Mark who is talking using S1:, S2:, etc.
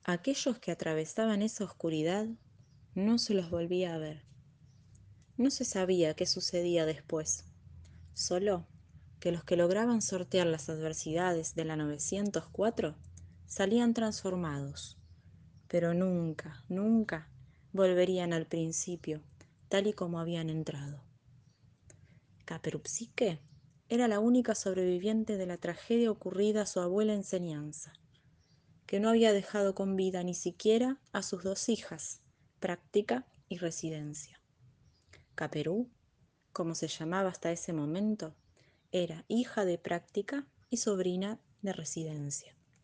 S1: Aquellos que atravesaban esa oscuridad no se los volvía a ver. No se sabía qué sucedía después, solo que los que lograban sortear las adversidades de la 904 salían transformados, pero nunca, nunca volverían al principio, tal y como habían entrado. Caperupsique era la única sobreviviente de la tragedia ocurrida a su abuela Enseñanza, que no había dejado con vida ni siquiera a sus dos hijas, Práctica y Residencia. Caperú, como se llamaba hasta ese momento, era hija de Práctica y sobrina de Residencia.